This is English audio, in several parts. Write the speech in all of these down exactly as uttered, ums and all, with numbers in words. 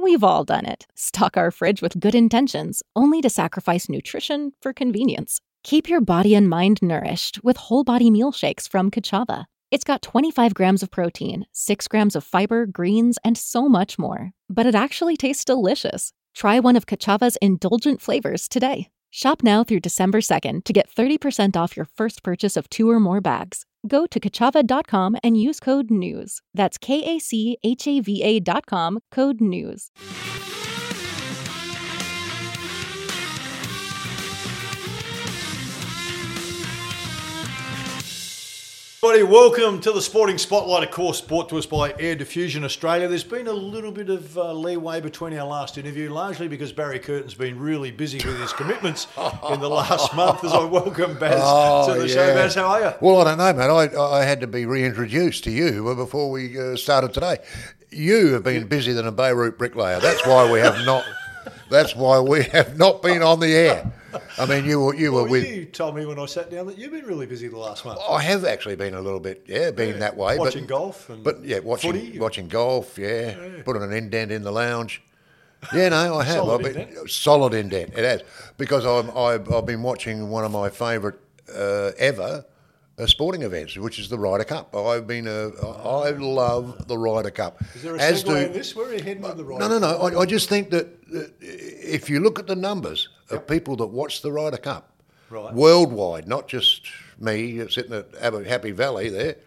We've all done it. Stock our fridge with good intentions, only to sacrifice nutrition for convenience. Keep your body and mind nourished with whole body meal shakes from Kachava. It's got twenty-five grams of protein, six grams of fiber, greens, and so much more. But it actually tastes delicious. Try one of Kachava's indulgent flavors today. Shop now through December second to get thirty percent off your first purchase of two or more bags. Go to kachava dot com and use code NEWS. That's K A C H A V A dot com, code NEWS. Everybody, welcome to the Sporting Spotlight, of course, brought to us by Air Diffusion Australia. There's been a little bit of uh, leeway between our last interview, largely because Barry Curtin's been really busy with his commitments in the last month. As I welcome Baz oh, to the yeah. show. Baz, how are you? Well, I don't know, mate. I, I had to be reintroduced to you before we uh, started today. You have been busier than a Beirut bricklayer. That's why we have not. That's why we have not been on the air. I mean, you were you well, were with. You told me when I sat down that you've been really busy the last month. I have actually been a little bit, yeah, been yeah. that way. Watching but, golf, and but yeah, watching footy. watching golf, yeah, yeah. Putting an indent in the lounge. Yeah, no, I have. Solid I've been, indent. Solid indent. It has, because I'm I've, I've been watching one of my favourite uh, ever. Uh, sporting events, which is the Ryder Cup. I've been a, I love the Ryder Cup. Is there a As segue do, in this? Where are you heading with the Ryder No, no, no. Cup? I, I just think that, that if you look at the numbers of Yep. people that watch the Ryder Cup, Right. worldwide, not just me sitting at Happy Valley there,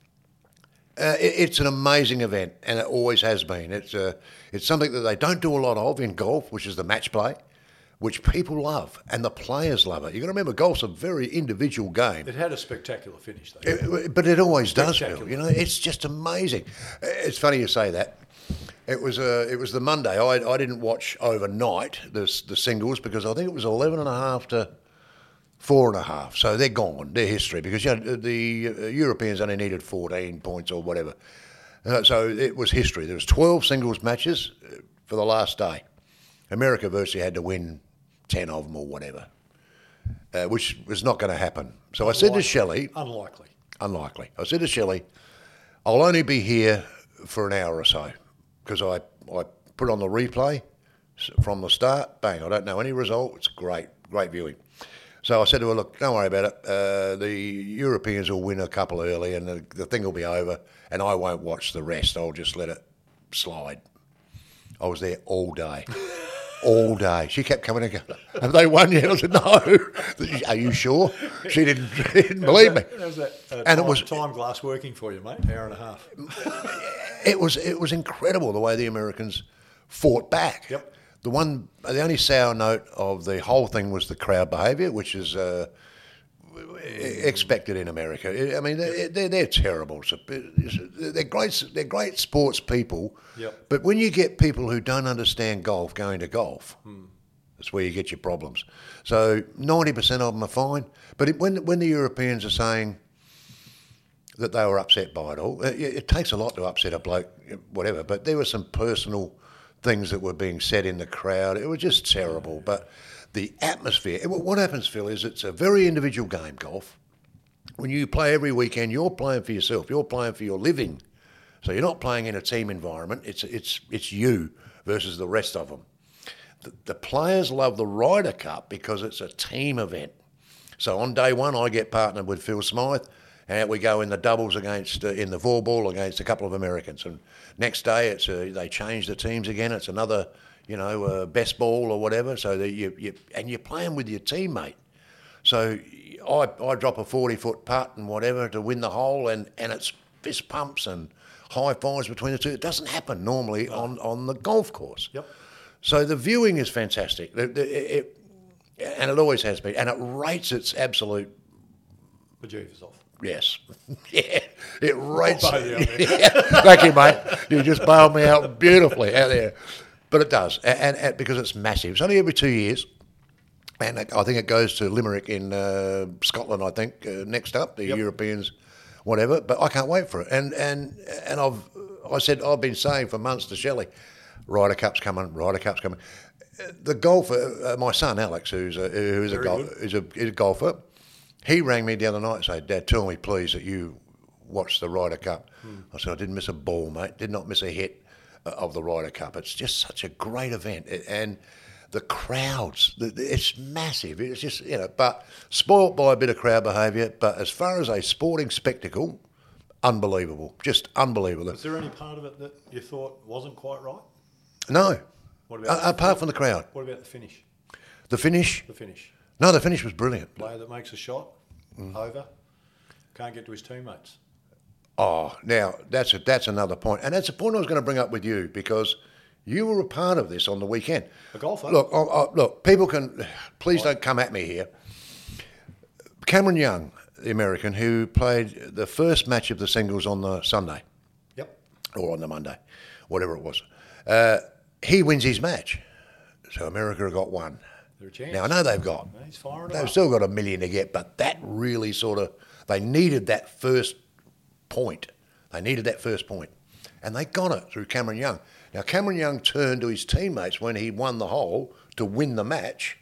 uh, it, it's an amazing event, and it always has been. It's uh, it's something that they don't do a lot of in golf, which is the match play, which people love, and the players love it. You've got to remember, golf's a very individual game. It had a spectacular finish, though. It, but it always does, Phil. Spectacular. You know, it's just amazing. It's funny you say that. It was uh, it was the Monday. I, I didn't watch overnight the the singles because I think it was eleven and a half to four and a half. So they're gone. They're history because you know, the uh, Europeans only needed fourteen points or whatever. Uh, so it was history. There was twelve singles matches for the last day. America virtually had to win ten of them or whatever, uh, which was not going to happen. So Unlikely. I said to Shelley, Unlikely. unlikely. I said to Shelley, I'll only be here for an hour or so because I, I put on the replay from the start. Bang, I don't know any result. It's great, great viewing. So I said to her, look, don't worry about it. Uh, the Europeans will win a couple early and the, the thing will be over and I won't watch the rest. I'll just let it slide. I was there all day. All day. She kept coming and going, have they won yet? I said, no. Are you sure? She didn't, she didn't believe me. How's that uh, And time, it was- time glass working for you, mate? Hour and a half. It was it was incredible the way the Americans fought back. Yep. The one, the only sour note of the whole thing was the crowd behaviour, which is uh, expected in America. I mean, they're, they're, they're terrible. They're great. They're great sports people. Yep. But when you get people who don't understand golf going to golf, Hmm. that's where you get your problems. So ninety percent of them are fine. But it, when when the Europeans are saying that they were upset by it all, it, it takes a lot to upset a bloke, whatever. But there were some personal things that were being said in the crowd. It was just terrible. But the atmosphere, what happens, Phil, is it's a very individual game, golf. When you play every weekend, you're playing for yourself. You're playing for your living. So you're not playing in a team environment. It's it's it's you versus the rest of them. The, the players love the Ryder Cup because it's a team event. So on day one, I get partnered with Phil Smythe, and out we go in the doubles against uh, in the four ball against a couple of Americans. And next day, it's uh, they change the teams again. It's another, you know, uh, best ball or whatever. So that you, you and you're playing with your teammate. So I I drop a forty foot putt and whatever to win the hole, and, and it's fist pumps and high fives between the two. It doesn't happen normally oh. on, on the golf course. Yep. So the viewing is fantastic. It, it, it, and it always has been. And it rates its absolute... Bejeevers off. Yes. Yeah. It rates... I'll bail you out there. Yeah. Thank you, mate. You just bailed me out beautifully out there. But it does. And, and, and because it's massive. It's only every two years. And I think it goes to Limerick in uh, Scotland, I think, uh, next up, the yep. Europeans, whatever. But I can't wait for it. And and and I've I said I've been saying for months to Shelley, Ryder Cup's coming, Ryder Cup's coming. The golfer, uh, my son Alex, who's a who's a, gol- who's a, is a golfer, he rang me the other night and said, "Dad, tell me please that you watched the Ryder Cup." Hmm. I said, "I didn't miss a ball, mate. Did not miss a hit." of the Ryder Cup. It's just such a great event, and the crowds, it's massive. It's just, you know, but spoilt by a bit of crowd behaviour. But as far as a sporting spectacle, unbelievable, just unbelievable. Was there any part of it that you thought wasn't quite right? No, What about uh, apart from the crowd. What about the finish? The finish? The finish. No, the finish was brilliant. Player that makes a shot, Mm. over, can't get to his teammates. Oh, now that's a, that's another point, and that's a point I was going to bring up with you because you were a part of this on the weekend. A golfer. Look, oh, oh, look, people can please don't come at me here. Cameron Young, the American, who played the first match of the singles on the Sunday Yep. or on the Monday, whatever it was, uh, he wins his match. So America have got one. They're a chance. Now I know they've got. He's firing it They've up. still got a million to get, but that really sort of they needed that first point. They needed that first point, and they got it through Cameron Young. Now Cameron Young turned to his teammates when he won the hole to win the match,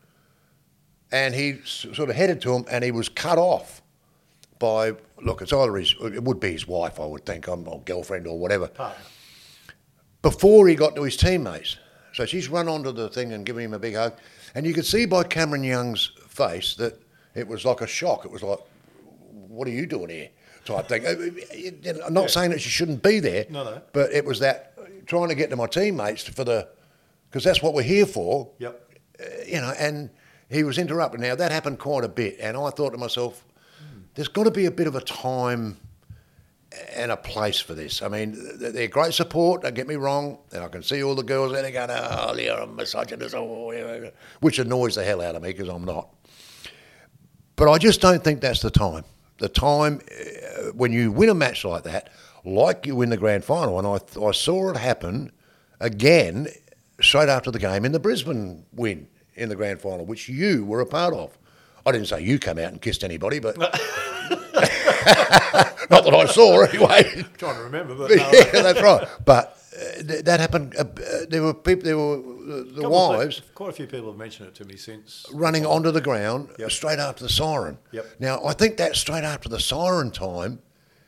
and he s- sort of headed to him, and he was cut off by look. It's either his, it would be his wife, I would think, or girlfriend or whatever. Partner. Before he got to his teammates. So she's run onto the thing and given him a big hug. And you could see by Cameron Young's face that it was like a shock. It was like, what are you doing here? Type thing. I'm not Yeah. saying that she shouldn't be there, No, no. but it was that trying to get to my teammates for the, because that's what we're here for. Yep. Uh, you know, and he was interrupted. Now, that happened quite a bit. And I thought to myself, there's got to be a bit of a time and a place for this. I mean, they're great support, don't get me wrong, and I can see all the girls there going, oh, you're a misogynist, oh, yeah," which annoys the hell out of me because I'm not. But I just don't think that's the time. The time uh, when you win a match like that, like you win the grand final, and I, I saw it happen again straight after the game in the Brisbane win in the grand final, which you were a part of. I didn't say you came out and kissed anybody, but... Not that I saw, anyway. I'm trying to remember, but no. Yeah, that's right. But uh, th- that happened. Uh, uh, there were people. There were uh, the Couple of wives pe- Quite a few people have mentioned it to me since. running onto the ground Yep. straight after the siren. Yep. Now, I think that straight after the siren time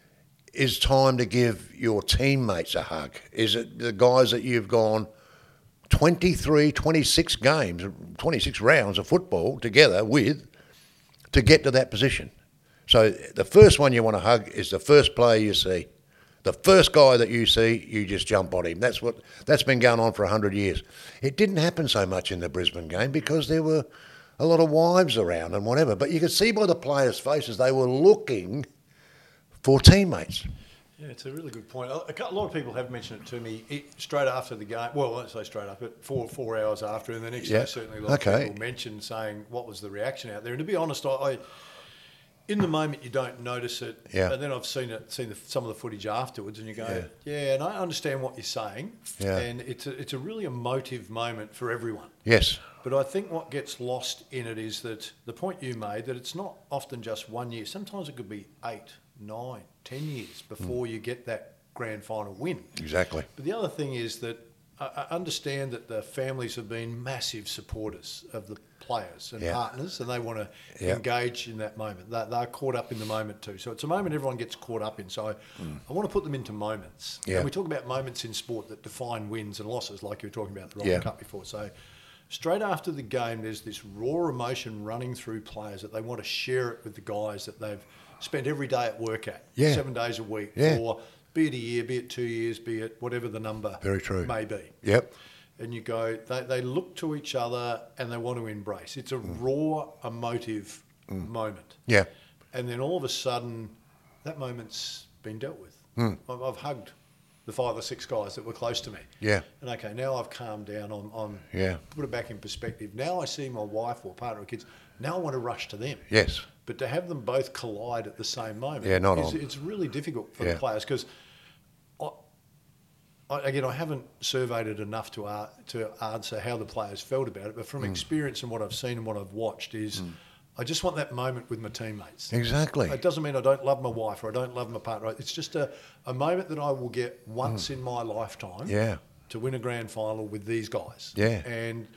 is time to give your teammates a hug. Is it the guys that you've gone twenty-three, twenty-six games, twenty-six rounds of football together with to get to that position? So the first one you want to hug is the first player you see. The first guy that you see, you just jump on him. That's what that's been going on for a hundred years. It didn't happen so much in the Brisbane game because there were a lot of wives around and whatever. But you could see by the players' faces they were looking for teammates. Yeah, it's a really good point. A, a lot of people have mentioned it to me it, straight after the game. Well, I won't say straight after, but four four hours after, and the next Yeah. day certainly a lot Okay. of people mentioned saying what was the reaction out there. And to be honest, I, I in the moment you don't notice it, Yeah. and then I've seen it, seen the, some of the footage afterwards, and you go, Yeah. yeah, and I understand what you're saying, Yeah. and it's a, it's a really emotive moment for everyone. Yes. But I think what gets lost in it is that the point you made, that it's not often just one year. Sometimes it could be eight, nine, ten years before you get that grand final win. Exactly. But the other thing is that I I understand that the families have been massive supporters of the players and Yeah. partners, and they want to Yeah. engage in that moment. They're, they're caught up in the moment too. So it's a moment everyone gets caught up in. So I, I want to put them into moments. Yeah. And we talk about moments in sport that define wins and losses, like you were talking about the Ryder Yeah. Cup before. So straight after the game, there's this raw emotion running through players that they want to share it with the guys that they've spent every day at work at, Yeah. seven days a week, Yeah. or be it a year, be it two years, be it whatever the number Very true. may be. Yep. And you go, they, they look to each other and they want to embrace. It's a Mm. raw, emotive moment. Yeah. And then all of a sudden, that moment's been dealt with. Mm. I've, I've hugged the five or six guys that were close to me. Yeah. And okay, now I've calmed down on, on Yeah. put it back in perspective. Now I see my wife or partner or kids. Now I want to rush to them. Yes. But to have them both collide at the same moment, Yeah, not is, on. it's really difficult for Yeah. the players because, I, I, again, I haven't surveyed it enough to uh, to answer how the players felt about it. But Mm. from experience and what I've seen and what I've watched is, I just want that moment with my teammates. Exactly. It doesn't mean I don't love my wife or I don't love my partner. It's just a, a moment that I will get once in my lifetime Mm. Yeah. to win a grand final with these guys. Yeah. And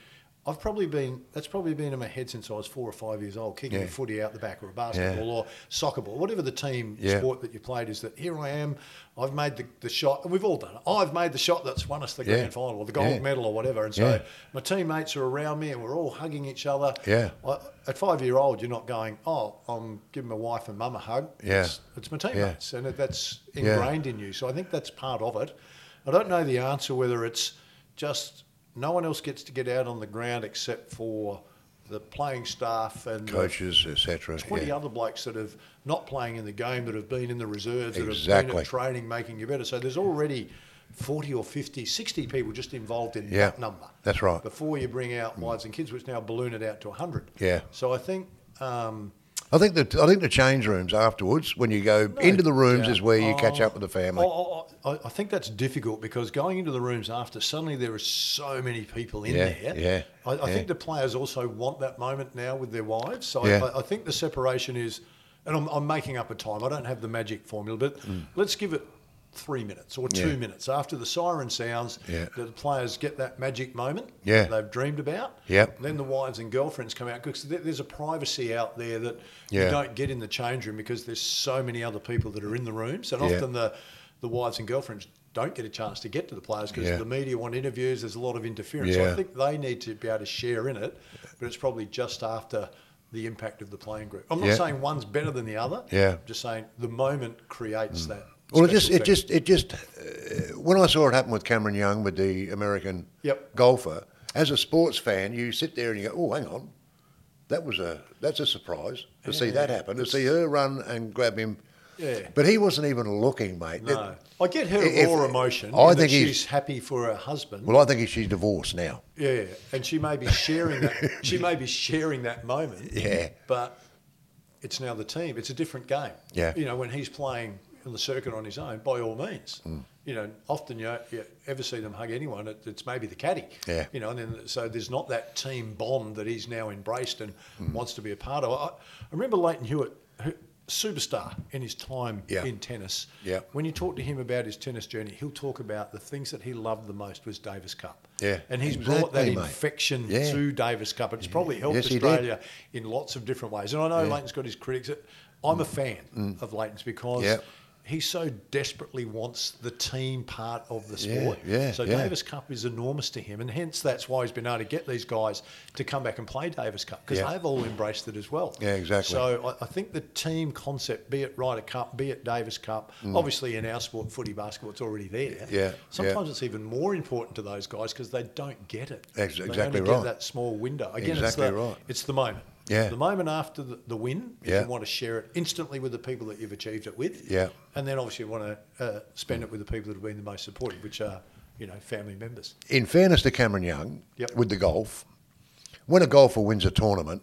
I've probably been, that's probably been in my head since I was four or five years old, kicking Yeah. a footy out the back or a basketball Yeah. or soccer ball, whatever the team Yeah. sport that you played is, that here I am, I've made the, the shot, and we've all done it. I've made the shot that's won us the Yeah. grand final or the gold Yeah. medal or whatever. And so Yeah. my teammates are around me and we're all hugging each other. Yeah. I, at five year old, you're not going, oh, I'm giving my wife and mum a hug. Yeah. It's, it's my teammates, and it, that's Yeah. ingrained in you. So I think that's part of it. I don't know the answer whether it's just no one else gets to get out on the ground except for the playing staff and the Coaches, et cetera. twenty Yeah. other blokes that have not playing in the game, that have been in the reserves, that have been Exactly. at training, making you better. So there's already forty or fifty, sixty people just involved in Yeah. that number. That's right. Before you bring out wives and kids, which now balloon it out to one hundred. Yeah. So I think... Um, I think that I think the change rooms afterwards, when you go No, into the rooms, yeah. is where you catch Oh, up with the family. oh, oh, I I think that's difficult because going into the rooms after, suddenly there are so many people in Yeah, there. yeah, I, I yeah. think the players also want that moment now with their wives. So Yeah. I, I think the separation is, and I'm, I'm making up a time. I don't have the magic formula, but let's give it three minutes or two Mm. Yeah. minutes after the siren sounds. Yeah. That the players get that magic moment Yeah. they've dreamed about. Yep. Then the wives and girlfriends come out, because there- there's a privacy out there that Yeah. you don't get in the change room because there's so many other people that are in the rooms, and Yeah. often the the wives and girlfriends don't get a chance to get to the players because Yeah. the media want interviews. There's a lot of interference. So Yeah. I think they need to be able to share in it, but it's probably just after the impact of the playing group. I'm not Yeah. saying one's better than the other. Yeah. I'm just saying the moment creates that. Well, it just, special it thing. just, it just. Uh, when I saw it happen with Cameron Young, with the American Yep. golfer, as a sports fan, you sit there and you go, "Oh, hang on, that was a that's a surprise to see Yeah. that happen, to see her run and grab him." Yeah. But he wasn't even looking, mate. No. It- I get her if- raw emotion. I in that think he's- she's happy for her husband. well, I think she's divorced now. Yeah, and she may be sharing that. She may be sharing that moment. Yeah. But it's now the team. It's a different game. Yeah. You know, when he's playing on the circuit on his own, by all means. Mm. You know, often you, you ever see them hug anyone, it, it's maybe the caddy. Yeah. You know, and then so there's not that team bond that he's now embraced and Mm. wants to be a part of. I, I remember Leighton Hewitt, who, superstar in his time Yeah. in tennis. Yeah. When you talk to him about his tennis journey, he'll talk about the things that he loved the most was Davis Cup. Yeah, And he's brought that exactly, mate. infection Yeah. to Davis Cup. It's probably helped Yes, he did. Australia in lots of different ways. And I know Leighton's got his critics. I'm a fan of Leighton's because Yeah. he so desperately wants the team part of the Yeah, sport. yeah, so yeah. Davis Cup is enormous to him, and hence that's why he's been able to get these guys to come back and play Davis Cup, because Yeah. they've all embraced it as well. Yeah, exactly. So I, I think the team concept, be it Ryder Cup, be it Davis Cup, obviously in our sport, footy, basketball, it's already there. Mm. Yeah, Sometimes it's even more important to those guys because they don't get it. Ex- They exactly only right. get that small window. Again, Exactly it's the, right. It's the moment. Yeah. The moment after the, the win, Yeah. you want to share it instantly with the people that you've achieved it with. Yeah. And then obviously you want to uh, spend it with the people that have been the most supportive, which are, you know, family members. In fairness to Cameron Young, Yep. with the golf, when a golfer wins a tournament,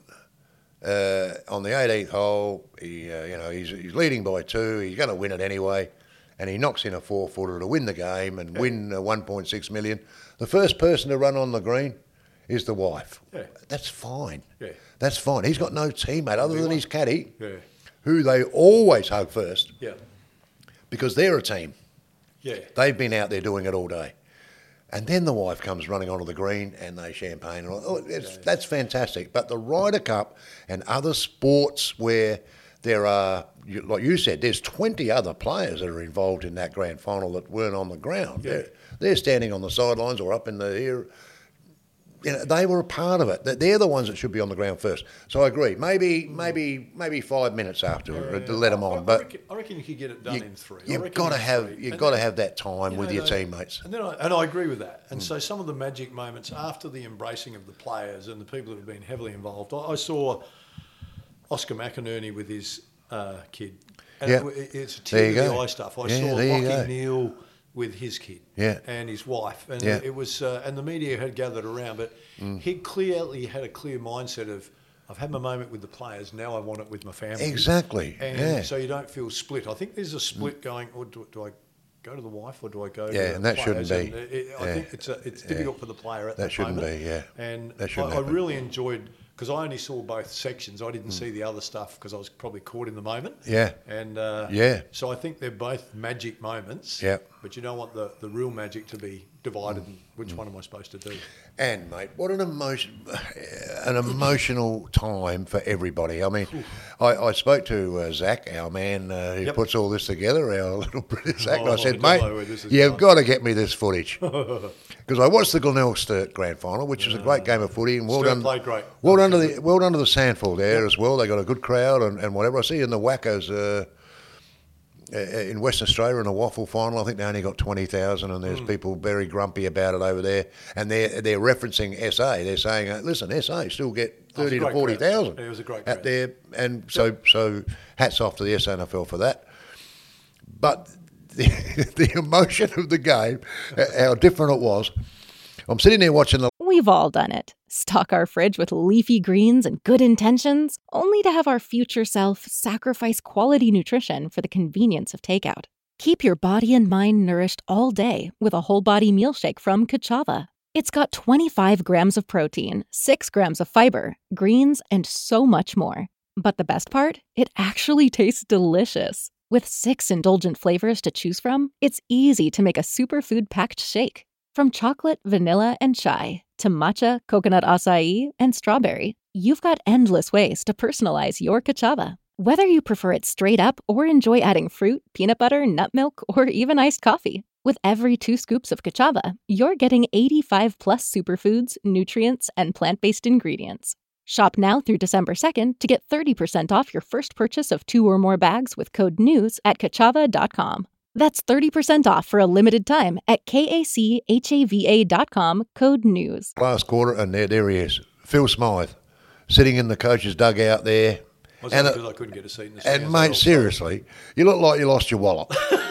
uh, on the eighteenth hole, he, uh, you know, he's, he's leading by two. He's going to win it anyway, and he knocks in a four footer to win the game and win uh, one point six million. The first person to run on the green is the wife. Yeah. That's fine. Yeah. That's fine. He's got no teammate other than his caddy, Yeah. who they always hug first Yeah. because they're a team. Yeah. They've been out there doing it all day. And then the wife comes running onto the green and they champagne. And all, oh, it's, that's fantastic. But the Ryder Cup and other sports where there are, you- like you said, there's twenty other players that are involved in that grand final that weren't on the ground. Yeah. They're, they're standing on the sidelines or up in the air. You know, they were a part of it. They're- They're the ones that should be on the ground first. So I agree. Maybe, maybe, maybe five minutes after to let them I- on. I But reckon, I reckon you could get it done you, in three. I you've reckon got to in have three. you've And got to then- have that time you with know, your they- teammates. And then I, and I agree with that. And so some of the magic moments after the embracing of the players and the people that have been heavily involved, I, I saw Oscar McInerney with his uh, kid. And Yeah. it, it's There tear you of the go. eye stuff. I Yeah, saw there you Lockie go. Neal with his kid Yeah. and his wife. And Yeah. it was, uh, and the media had gathered around, but Mm. he clearly had a clear mindset of, I've had my moment with the players, now I want it with my family. Exactly. And yeah. so you don't feel split. I think there's a split going, or do, do I go to the wife or do I go to Yeah, the and that players? shouldn't be. And it, I Yeah. think it's a, it's Yeah. difficult for the player at That that shouldn't moment. be, yeah. And That shouldn't I, I happen. really enjoyed because I only saw both sections. I didn't mm. see the other stuff because I was probably caught in the moment. Yeah. And uh, yeah. So I think they're both magic moments. Yeah. But you don't want the, the real magic to be divided. Mm. And which mm. one am I supposed to do? And mate, what an emotion, an emotional time for everybody. I mean, I, I spoke to uh, Zach, our man uh, who yep. puts all this together, our little British Zach. Oh, and I said, I mate, you've going. got to get me this footage. Because I watched the Glenelg Sturt Grand Final, which was a great game of footy, and well Sturt done, played great. Well done to the well done to the Sandford there yep. as well. They got a good crowd and, and whatever. I see in the Wackos uh, in Western Australia in the Waffle Final, I think they only got twenty thousand, and there's mm. people very grumpy about it over there. And they're they're referencing S A. They're saying, uh, listen, S A still get thirty to forty thousand. It was a great out there, and so yep. so hats off to the S A N F L for that. But the, the emotion of the game, how different it was. I'm sitting there watching the... We've all done it. Stock our fridge with leafy greens and good intentions, only to have our future self sacrifice quality nutrition for the convenience of takeout. Keep your body and mind nourished all day with a whole body meal shake from Kachava. It's got twenty-five grams of protein, six grams of fiber, greens, and so much more. But the best part? It actually tastes delicious. With six indulgent flavors to choose from, it's easy to make a superfood-packed shake. From chocolate, vanilla, and chai to matcha, coconut acai, and strawberry, you've got endless ways to personalize your Kachava. Whether you prefer it straight up or enjoy adding fruit, peanut butter, nut milk, or even iced coffee, with every two scoops of Kachava, you're getting eighty-five plus superfoods, nutrients, and plant-based ingredients. Shop now through December second to get thirty percent off your first purchase of two or more bags with code NEWS at kachava dot com. That's thirty percent off for a limited time at kachava dot com, code NEWS. Last quarter, and there, there he is, Phil Smythe, sitting in the coach's dugout there. Was that because I couldn't get a seat in the And, mate, seriously, you look like you lost your wallet.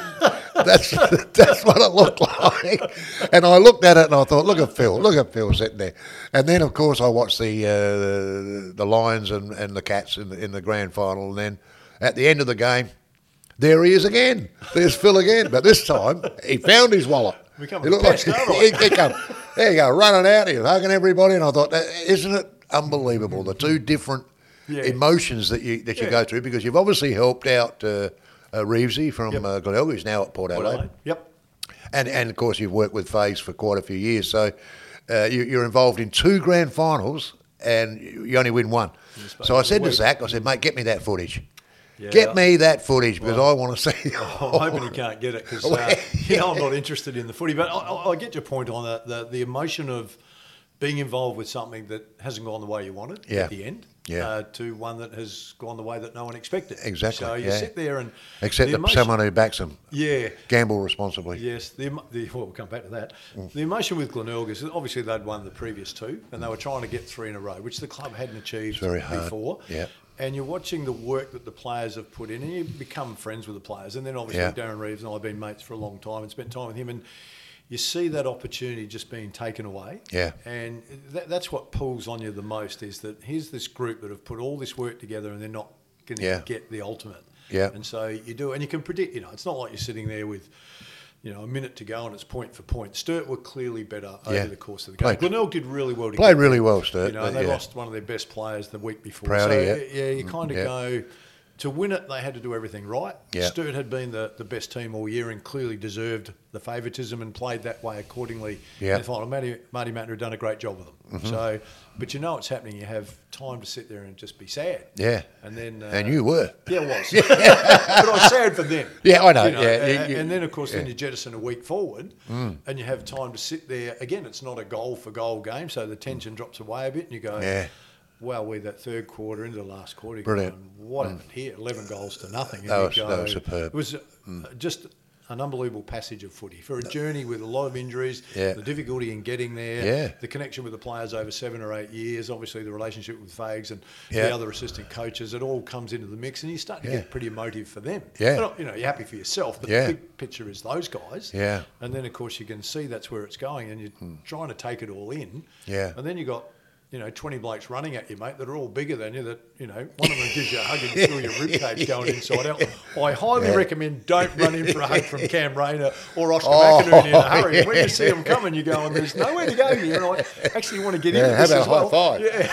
That's that's what it looked like. And I looked at it and I thought, look at Phil, look at Phil sitting there. And then, of course, I watched the uh, the Lions and, and the Cats in the, in the grand final. And then at the end of the game, there he is again. There's Phil again. But this time, he found his wallet. He looked like he, he come, there you go, running out, he was hugging everybody. And I thought, isn't it unbelievable, the two different yeah. emotions that you that you yeah. go through, because you've obviously helped out uh, uh, Reevesy from yep. uh, Glenelg, who's now at Port Adelaide. Adelaide. Yep. And, and, of course, you've worked with Fags for quite a few years. So uh, you, you're involved in two grand finals and you only win one. So I said to Zach, I said, mate, get me that footage. Yeah, get me that footage because well, I want to see. Oh, I'm hoping you can't get it because uh, you know I'm not interested in the footy. But I, I, I get your point on that. The, the emotion of being involved with something that hasn't gone the way you wanted yeah. at the end, yeah. uh, to one that has gone the way that no one expected. Exactly. So you yeah. sit there and except the the someone who backs them. Yeah. Gamble responsibly. Yes. The, the well, we'll come back to that. Mm. The emotion with Glenelg is obviously they'd won the previous two, and they were trying to get three in a row, which the club hadn't achieved very hard. before. Yeah. And you're watching the work that the players have put in, and you become friends with the players. And then obviously yeah. Darren Reeves and I have been mates for a long time and spent time with him. And you see that opportunity just being taken away. Yeah. And that, that's what pulls on you the most, is that here's this group that have put all this work together and they're not going to yeah. get the ultimate. Yeah. And so you do, and you can predict, you know, it's not like you're sitting there with, you know, a minute to go and it's point for point. Sturt were clearly better yeah. over the course of the game. Glenelg did really well. To played really well, Sturt. You know, they yeah. lost one of their best players the week before. Proud so, of you. yeah, you kind of yeah. go, to win it, they had to do everything right. Yeah. Sturt had been the, the best team all year and clearly deserved the favouritism and played that way accordingly. Yeah. In the final. Marty, Marty Mattner had done a great job with them. Mm-hmm. So, but you know it's happening. You have time to sit there and just be sad. Yeah. And then uh, and you were. Yeah, I was. But I was sad for them. Yeah, I know. You know yeah. And, you, and then, of course, yeah. then you jettison a week forward mm. and you have time to sit there. Again, it's not a goal-for-goal game, so the tension drops away a bit and you go, yeah. well, we that third quarter into the last quarter, brilliant. Going, what happened mm. here? eleven goals to nothing. And that, was, go, that was superb. It was mm. just an unbelievable passage of footy for a journey with a lot of injuries, yeah. the difficulty in getting there, yeah. the connection with the players over seven or eight years, obviously the relationship with Fags and yeah. the other assistant coaches. It all comes into the mix, and you start to yeah. get pretty emotive for them. Yeah. But, you know, you're happy for yourself, but yeah. the big picture is those guys. Yeah. And then, of course, you can see that's where it's going, and you're mm. trying to take it all in. Yeah. And then you got, you know, twenty blokes running at you, mate, that are all bigger than you, that, you know, one of them gives you a hug and you feel your ribcage going inside out. I highly yeah. recommend don't run in for a hug from Cam Rayner or Oscar oh, McInerney in a hurry. Yeah. When you see them coming, you go, and there's nowhere to go here, and I actually want to get yeah, into how this about as a well. high five? Yeah.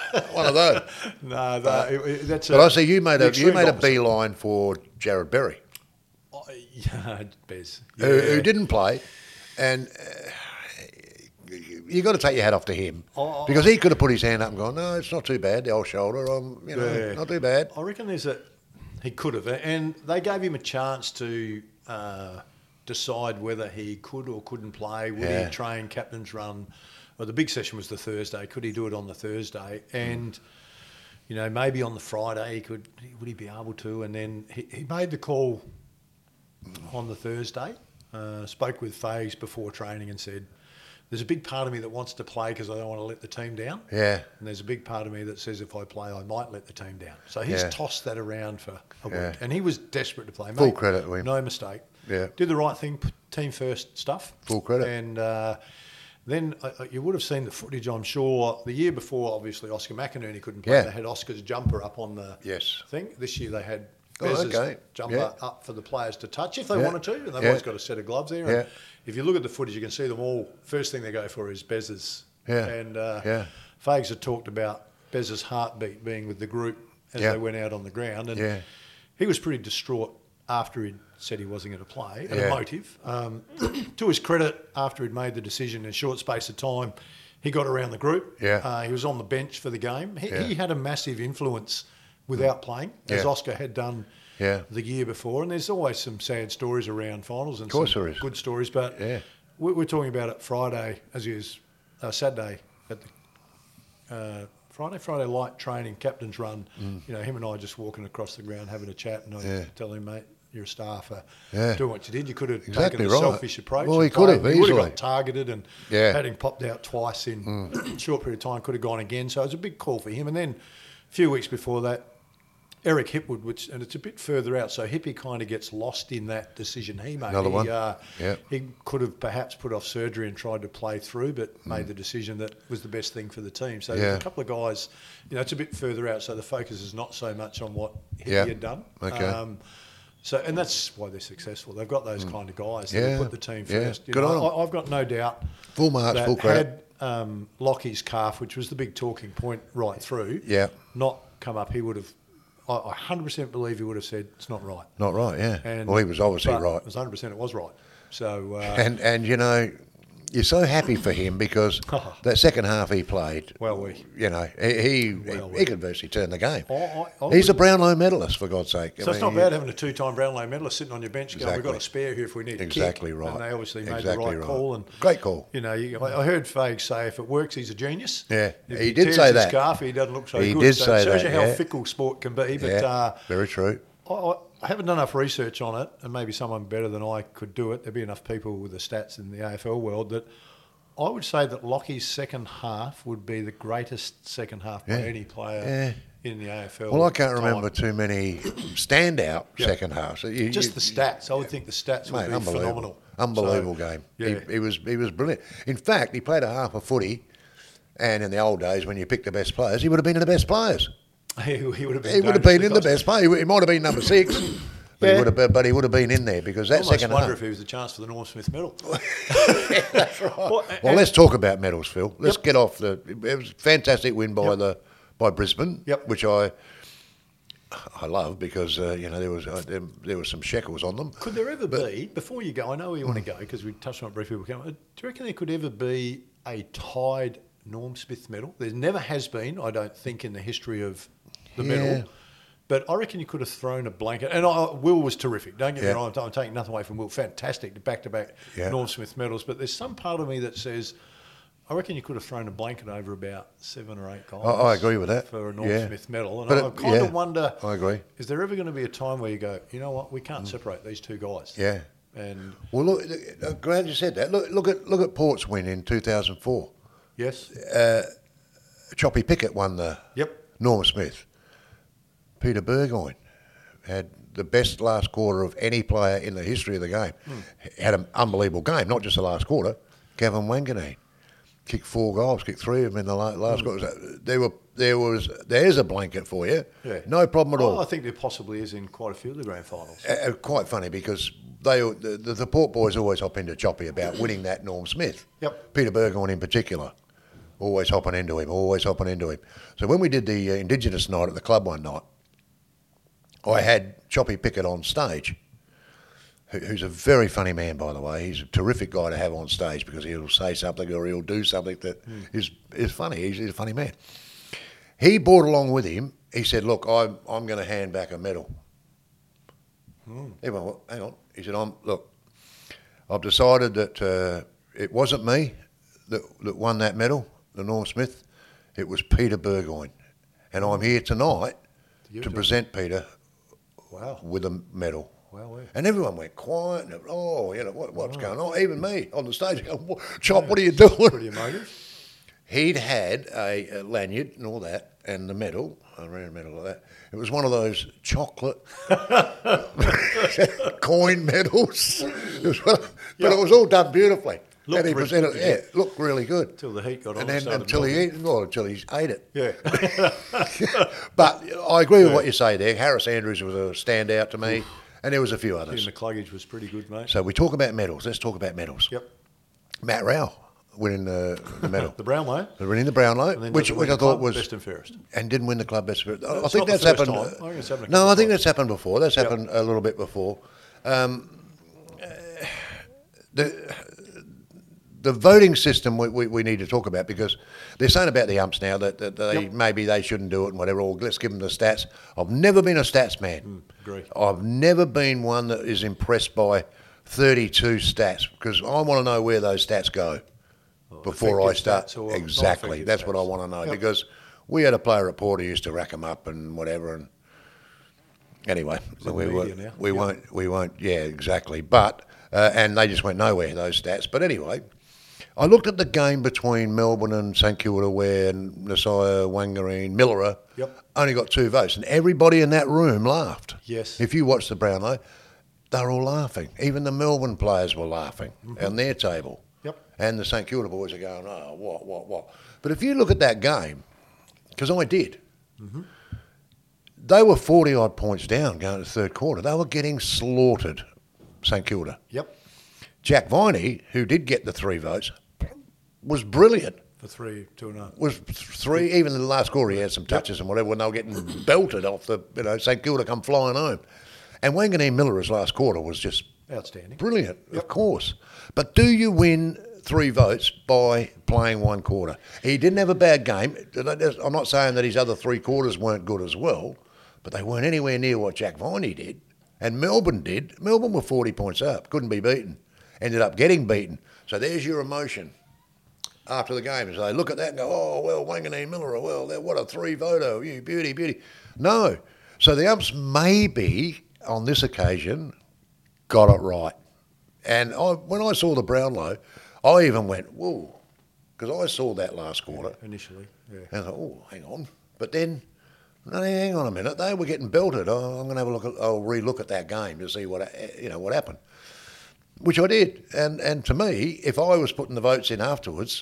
One of those. No, that, it, it, that's. But a, I see you made the a you extreme made a opposite. beeline for Jared Berry, Oh, yeah, Bez. who, Yeah. who didn't play, and uh, you got to take your hat off to him Oh, because he could have put his hand up and gone, no, it's not too bad. The old shoulder, I'm, you know, Yeah. not too bad. I reckon there's a. He could have, and they gave him a chance to uh, decide whether he could or couldn't play. Would Yeah. he train captain's run? Well, the big session was the Thursday. Could he do it on the Thursday? And you know, maybe on the Friday he could. Would he be able to? And then he, he made the call on the Thursday. Uh, spoke with Fags before training and said, "There's a big part of me that wants to play because I don't want to let the team down. Yeah. And there's a big part of me that says if I play, I might let the team down." So he's Yeah. tossed that around for a Yeah. week, and he was desperate to play. Full Mate, credit to him. No mistake. Yeah. Did the right thing, p- team first stuff. Full credit. And uh, then uh, you would have seen the footage, I'm sure. The year before, obviously, Oscar McInerney couldn't play. Yeah. They had Oscar's jumper up on the Yes. thing. This year they had Oh, Bez's okay. jumper Yeah. up for the players to touch if they Yeah. wanted to. And they've Yeah. always got a set of gloves there. And Yeah. if you look at the footage, you can see them all. First thing they go for is Bez's. Yeah. And uh, Yeah. Fags had talked about Bez's heartbeat being with the group as Yeah. they went out on the ground. And Yeah. he was pretty distraught after he'd said he wasn't going to play, and Yeah. emotive. Um, to his credit, after he'd made the decision in a short space of time, he got around the group. Yeah. Uh, he was on the bench for the game. He, Yeah. he had a massive influence without playing, as Yeah. Oscar had done Yeah. the year before. And there's always some sad stories around finals and Of course some there is. good stories. But Yeah. we- we're talking about it Friday, as is uh, Saturday at the uh, Friday, Friday light training, captain's run. You know, him and I just walking across the ground having a chat, and I Mm. Yeah. tell him, mate, you're a star for Yeah. doing what you did. You could have Exactly taken the right. selfish approach. Well, and he could have, played. He would have easily. got targeted, and Yeah. had him popped out twice in a short period of time. Could have gone again. So it was a big call for him. And then a few weeks before that, Eric Hipwood, which and it's a bit further out, so Hippie kind of gets lost in that decision he made. Another he, one. Uh, Yep. He could have perhaps put off surgery and tried to play through, but Hmm. made the decision that was the best thing for the team. So Yeah. there's a couple of guys, you know, it's a bit further out, so the focus is not so much on what Hippie Yeah. had done. Okay. Um, so and that's why they're successful. They've got those kind of guys that Yeah. put the team Yeah. first. You Good know, on 'em. I, I've got no doubt Full marks, that full credit. had um, Lockie's calf, which was the big talking point right through, Yeah. not come up, he would have. I I one hundred percent believe he would have said it's not right. Not right, yeah. And, well, he was obviously but right. It was one hundred percent it was right. So uh, And, and you know, you're so happy for him because that second half he played, well, we. you know, he he, Well, he could virtually turn the game. I, I, I He's a would- Brownlow medalist, for God's sake. I So it's mean, not bad having a two-time Brownlow medalist sitting on your bench going, we've got Exactly. a spare here if we need a Exactly kick. right. And they obviously made Exactly the right, right. call. And Great call. You know, you, I I heard Fags say if it works, he's a genius. Yeah, If he did tears say his that. Scarf, he doesn't look so He good. did so say it shows that, you how yeah. fickle sport can be. But Yeah, uh, very true. I, I I haven't done enough research on it, and maybe someone better than I could do it. There'd be enough people with the stats in the A F L world that I would say that Lockie's second half would be the greatest second half by Yeah. any player Yeah. in the A F L. Well, I can't time. remember too many standout Yeah. second halves. You- Just you- the stats. I would think the stats would Mate, be unbelievable. phenomenal. Unbelievable So, game. Yeah. He, he was he was brilliant. In fact, he played a half a footy, and in the old days when you picked the best players, he would have been in the best players. he, he would have been. He would have been in the dangerous best player. He, he might have been number six, but, he Yeah. would have been, but he would have been in there because I that almost second wonder half. if he was the chance for the Norm Smith medal. That's right. Well, Well, and- let's talk about medals, Phil. Let's Yep. get off the. It was a fantastic win by Yep. the by Brisbane, Yep. which I I love because uh, you know there was uh, there, there was some shekels on them. Could there ever be, before you go, I know where you want to go because we touched on it briefly, do you reckon there could ever be a tied Norm Smith medal? There never has been, I don't think, in the history of the Yeah. medal. But I reckon you could have thrown a blanket. And I, Will was terrific. Don't get Yeah. me wrong, I'm, I'm taking nothing away from Will. Fantastic, back-to-back Yeah. Norm Smith medals. But there's some part of me that says, I reckon you could have thrown a blanket over about seven or eight guys. I- I agree with that. For a Norm Yeah. Smith medal. And But I, it- kind yeah, of wonder, I agree. is there ever going to be a time where you go, you know what, we can't separate these two guys? Yeah. And Well, look, uh, glad you said that. Look, look at look at Port's win in two thousand four. yes, Choppy Pickett won the yep. Norm Smith. Peter Burgoyne had the best last quarter of any player in the history of the game. Had an unbelievable game, not just the last quarter. Gavin Wanganeen kicked four goals, kicked three of them in the la- last quarter. There were there was there's a blanket for you. Yeah. No problem at Well, all. I think there possibly is in quite a few of the grand finals. Uh, quite funny because they the, the, the Port boys always hop into Choppy about winning that Norm Smith. Yep. Peter Burgoyne in particular. Always hopping into him, always hopping into him. So when we did the uh, Indigenous night at the club one night, I had Choppy Pickett on stage, who, who's a very funny man, by the way. He's a terrific guy to have on stage because he'll say something or he'll do something that mm. is, is funny. He's, he's a funny man. He brought along with him, he said, look, I'm, I'm going to hand back a medal. Mm. He went, well, hang on. He said, I'm, look, I've decided that uh, it wasn't me that, that won that medal, the Norm Smith. It was Peter Burgoyne. And I'm here tonight to, to present Peter wow. with a medal. Wow, and everyone went quiet. And, oh, you know, what, what's wow. going on? Even me on the stage going, Chop, yeah. what are you doing? Pretty emotive. He'd had a, a lanyard and all that, and the medal, a rare medal like that. It was one of those chocolate coin medals. It was, but yep. it was all done beautifully. Looked and he really presented, good, yeah, it looked really good. Until the heat got on. And then and until he, ate, well, until he ate it. Yeah. But I agree with yeah. what you say there. Harris Andrews was a standout to me, Oof. and there was a few others. Peter McCluggage was pretty good, mate. So we talk about medals. Let's talk about medals. Yep. Matt Rowell winning the, the medal. the Brownlow. Winning the Brownlow, which, which I thought was best and fairest, and didn't win the club best and fairest. No, I think that's happened. I think it's happened no, I think that's happened before. That's happened yep. a little bit before. Um, uh, the the voting system we, we, we need to talk about because they're saying about the umps now that, that they yep. maybe they shouldn't do it and whatever. Or let's give them the stats. I've never been a stats man. Mm, agree. I've never been one that is impressed by thirty-two stats because I want to know where those stats go. Before I start, exactly. That's stats. What I want to know yep. because we had a player reporter who used to rack them up and whatever. And anyway, we, were, we yep. won't. We won't. Yeah, exactly. But uh, and they just went nowhere those stats. But anyway, I looked at the game between Melbourne and St Kilda where Nasiah, Wangareen, Millera yep. only got two votes, and everybody in that room laughed. Yes. If you watch the Brownlow, they were all laughing. Even the Melbourne players were laughing mm-hmm. on their table. And the St Kilda boys are going, oh, what, what, what? But if you look at that game, because I did, mm-hmm. they were forty-odd points down going to the third quarter. They were getting slaughtered, St Kilda. Yep. Jack Viney, who did get the three votes, was brilliant. For three, two and a half. Was three, even in the last quarter he had some touches yep. and whatever when they were getting belted off the, you know, St Kilda come flying home. And Wanganeen Millera's last quarter was just outstanding. Brilliant, yep. of course. But do you win three votes by playing one quarter? He didn't have a bad game. I'm not saying that his other three quarters weren't good as well, but they weren't anywhere near what Jack Viney did. And Melbourne did. Melbourne were forty points up, couldn't be beaten. Ended up getting beaten. So there's your emotion after the game. So they look at that and go, oh, well, Wanganeen Millera, well, what a three-voter, you beauty, beauty. No. So the umps maybe, on this occasion, got it right. And I, when I saw the Brownlow, I even went, whoa, because I saw that last quarter. Yeah, initially, yeah. And I thought, oh, hang on. But then, no, hang on a minute, they were getting belted. Oh, I'm going to have a look at, I'll re-look at that game to see what, you know, what happened. Which I did. And and to me, if I was putting the votes in afterwards,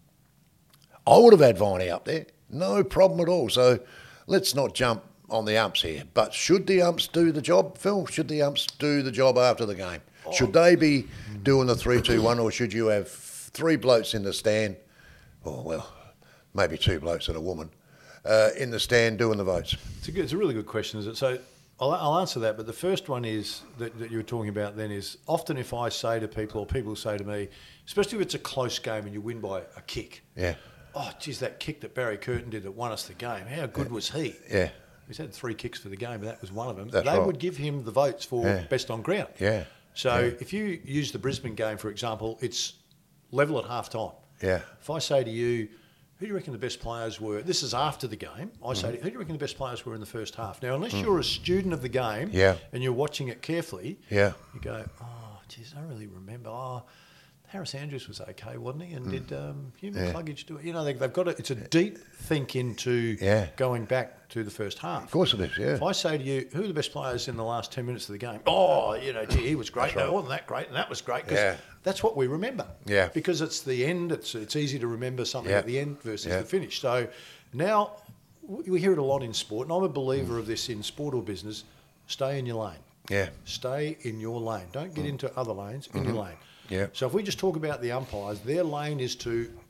I would have had Viney up there. No problem at all. So let's not jump on the umps here. But should the umps do the job, Phil? Should the umps do the job after the game? Oh. Should they be doing the three two one, or should you have three blokes in the stand, or, well, maybe two blokes and a woman, uh, in the stand doing the votes? It's a, good, it's a really good question, is it? So I'll, I'll answer that, but the first one is that, that you were talking about then is often if I say to people, or people say to me, especially if it's a close game and you win by a kick, yeah. oh, geez, that kick that Barry Curtin did that won us the game, how good yeah. was he? Yeah. He's had three kicks for the game, but that was one of them. That's they right. would give him the votes for yeah. best on ground. Yeah. So yeah. if you use the Brisbane game, for example, it's level at half time. Yeah. If I say to you, who do you reckon the best players were? This is after the game. I say, mm. who do you reckon the best players were in the first half? Now, unless mm. you're a student of the game yeah. and you're watching it carefully, yeah. you go, oh, geez, I don't really remember. Oh, Harris Andrews was okay, wasn't he? And mm. did um, Hugh yeah. McCluggage do it? You know, they, they've got it. It's a deep think into yeah. going back to the first half. Of course it is, yeah. If I say to you, who are the best players in the last ten minutes of the game? Oh, you know, gee, he was great. Right. No, wasn't that great? And that was great. Because yeah. that's what we remember. Yeah. Because it's the end. It's it's easy to remember something yeah. at the end versus yeah. the finish. So now we hear it a lot in sport, and I'm a believer mm. of this in sport or business. Stay in your lane. Yeah. Stay in your lane. Don't get mm. into other lanes, in mm-hmm. your lane. Yeah. So if we just talk about the umpires, their lane is to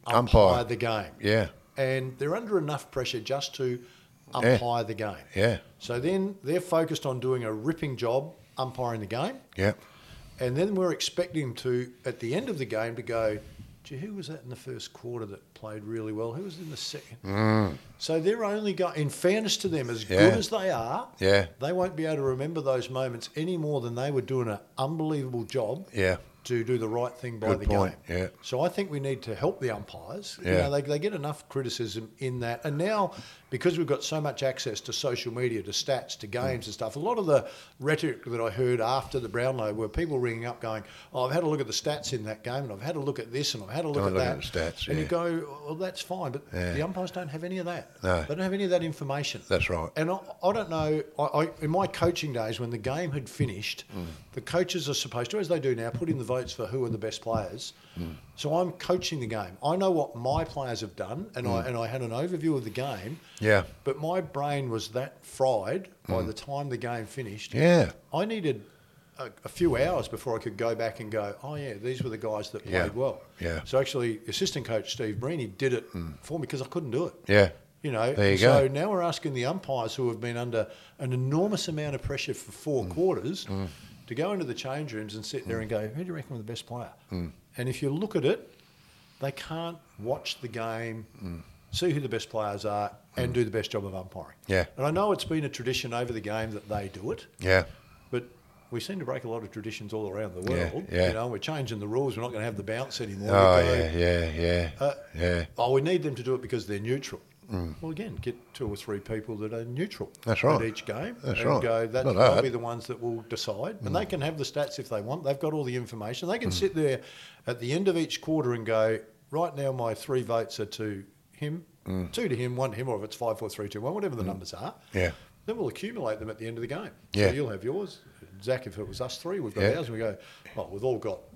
umpire, Umpire. the game. Yeah. And they're under enough pressure just to umpire the game. Yeah. So then they're focused on doing a ripping job umpiring the game. Yeah. And then we're expecting to, at the end of the game, to go, gee, who was that in the first quarter that played really well? Who was in the second? Mm. So they're only going, in fairness to them, as Yeah. good as they are, Yeah. they won't be able to remember those moments any more than they were doing an unbelievable job Yeah. to do the right thing by Good the point, game. yeah. So I think we need to help the umpires. You Yeah. know, they, they get enough criticism in that. And now, because we've got so much access to social media, to stats, to games Mm. and stuff, a lot of the rhetoric that I heard after the Brownlow were people ringing up going, oh, I've had a look at the stats in that game and I've had a look at this and I've had a look Don't at look that. at the stats, and you yeah. go, well, that's fine, but Yeah. the umpires don't have any of that. No. They don't have any of that information. That's right. And I, I don't know, I, I, in my coaching days, when the game had finished, Mm. the coaches are supposed to, as they do now, put in the votes for who are the best players. Mm. So I'm coaching the game. I know what my players have done, and I and I had an overview of the game. Yeah. But my brain was that fried by the time the game finished. Yeah. I needed a, a few hours before I could go back and go, oh yeah, these were the guys that played Yeah. well. Yeah. So actually, assistant coach Steve Breeny did it for me because I couldn't do it. Yeah. You know, There you so go. now we're asking the umpires who have been under an enormous amount of pressure for four Mm. quarters to go into the change rooms and sit there and go, who do you reckon was the best player? And if you look at it, they can't watch the game, see who the best players are, and do the best job of umpiring. Yeah. And I know it's been a tradition over the game that they do it, Yeah. but we seem to break a lot of traditions all around the Yeah, world. yeah. You know, we're changing the rules. We're not going to have the bounce anymore. Oh, We go, yeah, yeah, yeah. uh, yeah. Oh, we need them to do it because they're neutral. Well, again, get two or three people that are neutral That's right. at each game That's and right. go, that's, Not they'll hard. be the ones that will decide. And they can have the stats if they want. They've got all the information. They can sit there at the end of each quarter and go, right now my three votes are to him, two to him, one to him, or if it's five, four, three, two, one, whatever the numbers are. Yeah. Then we'll accumulate them at the end of the game. Yeah. So you'll have yours. Zach, if it was us three, we've got Yeah. ours. And we go, well, we've all got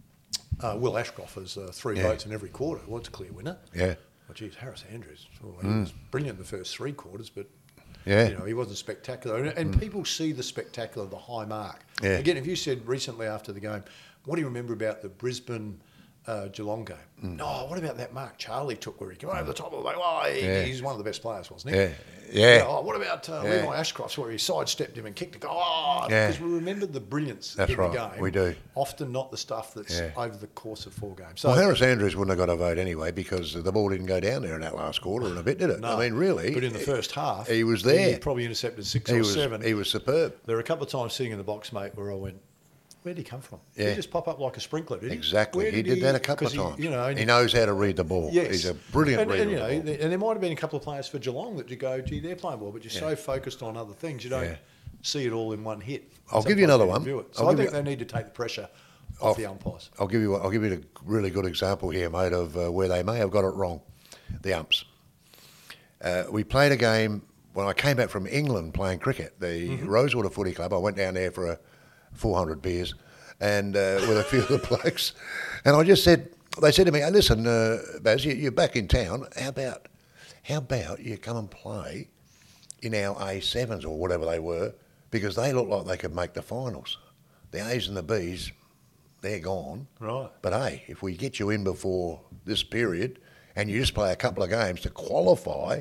uh, Will Ashcroft as uh, three Yeah. votes in every quarter. Well, it's a clear winner. Yeah. Well, geez, Harris Andrews, oh, he was brilliant in the first three quarters, but Yeah. you know, he wasn't spectacular. And, and people see the spectacular, the high mark. Yeah. Again, if you said recently after the game, what do you remember about the Brisbane uh, Geelong game? No, what about that mark Charlie took where he came over the top of the way? Oh, he, Yeah. he's one of the best players, wasn't he? Yeah. Yeah. Oh, what about uh, Yeah. Levi Ashcroft where he sidestepped him and kicked the goal? Oh, Yeah. because we remembered the brilliance That's in right, the game. we do. Often not the stuff that's Yeah. over the course of four games. So Well, Harris Andrews wouldn't have got a vote anyway because the ball didn't go down there in that last quarter and a bit, did it? No, I mean, really. But in the first half, he was He there. probably intercepted six He or was, seven. he was superb. There were a couple of times sitting in the box, mate, where I went, where'd he come from? Did Yeah. he just pop up like a sprinkler, did he? Exactly. Where He did that a couple of 'cause times. he, you know, and he knows how to read the ball. yes. He's a brilliant and, reader and, you of know, the ball. th- and there might have been a couple of players for Geelong that you go, gee, they're playing well, but you're so focused on other things, you don't Yeah. see it all in one hit. I'll give you Sometimes another you one. view it. So I'll I give think you- they need to take the pressure off Off- the umpires. I'll give you. I'll give you a really good example here, mate, of uh, where they may have got it wrong. The umps. Uh, we played a game when I came back from England playing cricket. The Mm-hmm. Rosewater Footy Club. I went down there for a four hundred beers, and uh, with a few of the blokes, and I just said. They said to me, hey, "Listen, uh, Baz, you, you're back in town. How about, how about you come and play in our A sevens or whatever they were, because they look like they could make the finals. The A's and the B's, they're gone. Right. But hey, if we get you in before this period and you just play a couple of games to qualify,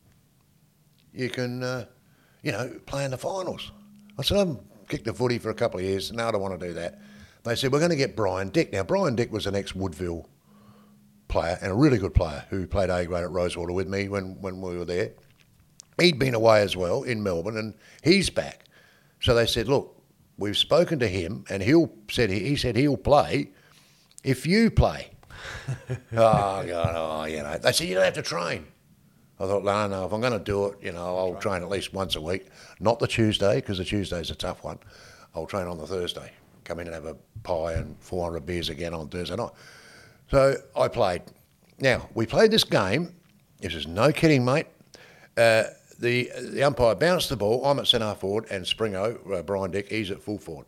you can, uh, you know, play in the finals." I said, I've kicked the footy for a couple of years. No, I don't want to do that. They said, we're going to get Brian Dick. Now, Brian Dick was an ex-Woodville player and a really good player who played A-grade at Rosewater with me when, when we were there. He'd been away as well in Melbourne, and he's back. So they said, look, we've spoken to him, and he'll said he said he'll play if you play. oh, God, oh, you know. They said, you don't have to train. I thought, no, no, if I'm going to do it, you know, I'll train at least once a week. Not the Tuesday, because the Tuesday's a tough one. I'll train on the Thursday. Come in and have a pie and four hundred beers again on Thursday night. So I played. Now, we played this game. This is no kidding, mate. Uh, the the umpire bounced the ball. I'm at centre forward, and Springo, uh, Brian Dick, he's at full forward.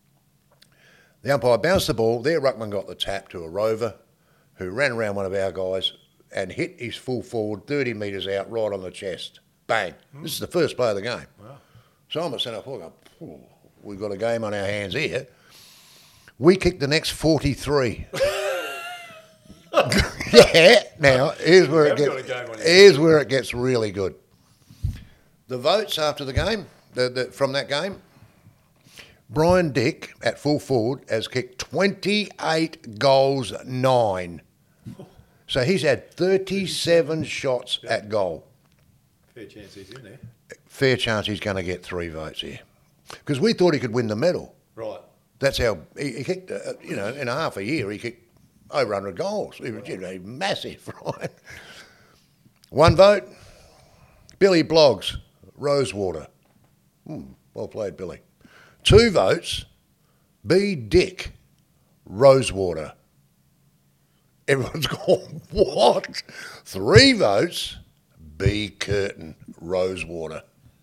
The umpire bounced the ball. Their ruckman got the tap to a rover who ran around one of our guys and hit his full forward thirty metres out right on the chest. Bang. Mm. This is the first play of the game. Wow. So I'm at centre forward going, we've got a game on our hands here. We kicked the next forty-three. Yeah. Now here's where it Have got a gets. game on you. Here's where it gets really good. The votes after the game, the, the, from that game, Brian Dick at full forward has kicked twenty-eight goals, nine. So he's had thirty-seven shots at goal. Fair chance he's in there. Fair chance he's going to get three votes here. Because we thought he could win the medal. Right. That's how he, he kicked, uh, you know, in a half a year, he kicked over one hundred goals. He was, you know, massive, right? One vote, Billy Bloggs, Rosewater. Hmm, well played, Billy. Two votes, B. Dick, Rosewater. Everyone's gone, what? Three votes, B. Curtin, Rosewater.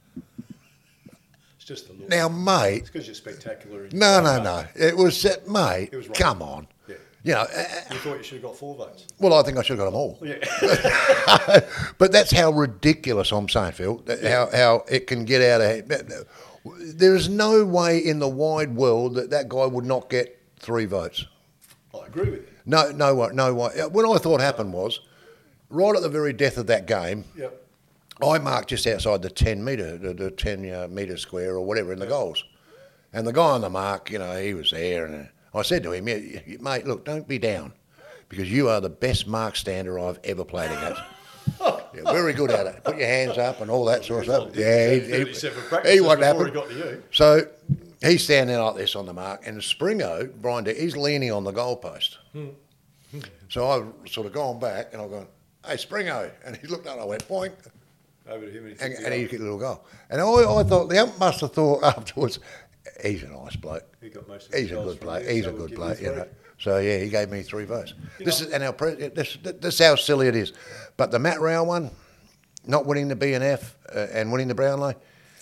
It's just the look. Now, mate. It's because you're spectacular. In No, no, no. It was set, mate. It was right. Come on. Yeah. You know, uh, You thought you should have got four votes. well, I think I should have got them all. Yeah. But that's how ridiculous I'm saying, Phil. that How how it can get out of hand. There is no way in the wide world that that guy would not get three votes. I agree with you. No, no way, no way. What I thought happened was, right at the very death of that game, Yep. I marked just outside the ten metre, the, the ten uh, metre square or whatever in the goals. And the guy on the mark, you know, he was there. And I said to him, yeah, mate, look, don't be down because you are the best mark stander I've ever played against. Yeah, very good at it. Put your hands up and all that sort of stuff. Yeah, he, he, thirty-seven he practices wasn't before happy. he got to you. So he's standing like this on the mark, and Springo, Brian, Dick, he's leaning on the goalpost. So I've sort of gone back and I've gone, hey, Springo. And he looked up and I went, boink. Over to him and he And, took and the he other. kicked a little goal. And I, I thought, the ump must have thought afterwards, he's a nice bloke. He got most of his He's a goals good from bloke. you, He's so a we'll good give bloke, him you know. three. So yeah, he gave me three votes. You This know- is and our pre- this this is how silly it is. But the Matt Rowell one, not winning the B N F uh, and winning the Brownlow,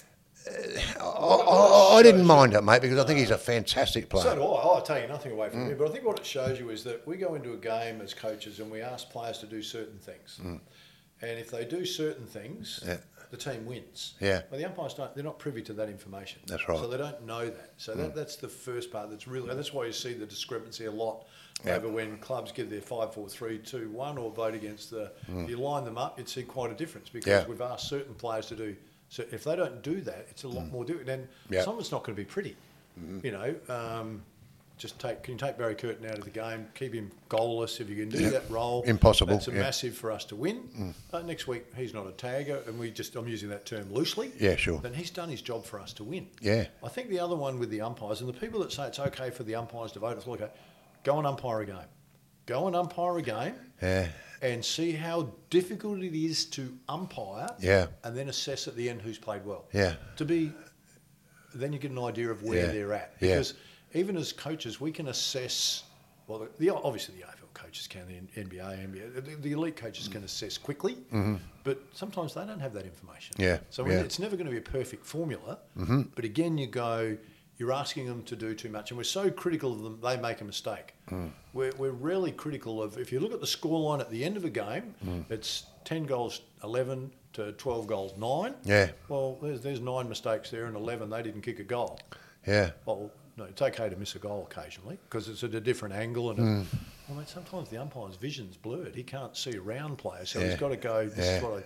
uh, I, I, I didn't mind it, mate, because I think he's a fantastic player. So do I. I'll take nothing away from you, but I think what it shows you is that we go into a game as coaches and we ask players to do certain things. And if they do certain things, Yeah. the team wins. Yeah. Well, the umpires don't, they're not privy to that information. That's right. So they don't know that. So that, that's the first part that's really, and that's why you see the discrepancy a lot Yeah. over when clubs give their five, four, three, two, one or vote against the, if you line them up, you'd see quite a difference because Yeah. we've asked certain players to do, so if they don't do that, it's a lot more difficult. And Yeah. some of it's not going to be pretty. You know, um, just take, can you take Barry Curtin out of the game, keep him goalless if you can do Yeah. that role. Impossible, That's a yeah. massive for us to win. Uh, next week, he's not a tagger, and we just, I'm using that term loosely. Yeah, sure. Then he's done his job for us to win. Yeah. I think the other one with the umpires, and the people that say it's okay for the umpires to vote, it's like, go and umpire a game. Go and umpire a game Yeah, and see how difficult it is to umpire Yeah. and then assess at the end who's played well. Yeah. To be, then you get an idea of where Yeah. they're at. Yeah. Because even as coaches, we can assess, well, the, the obviously the A F L coaches can, the N B A, N B A, the, the elite coaches can assess quickly, but sometimes they don't have that information. Yeah, So yeah. it's never going to be a perfect formula, but again, you go, you're asking them to do too much, and we're so critical of them, they make a mistake. We're, we're really critical of, if you look at the scoreline at the end of a game, it's ten goals, eleven to twelve goals, nine. Yeah. Well, there's, there's nine mistakes there, and eleven, they didn't kick a goal. yeah. Well, no, it's okay to miss a goal occasionally because it's at a different angle. And Hmm. it, well, mate, sometimes the umpire's vision's blurred. He can't see around players, so Yeah. he's got to go. This Yeah. is what I.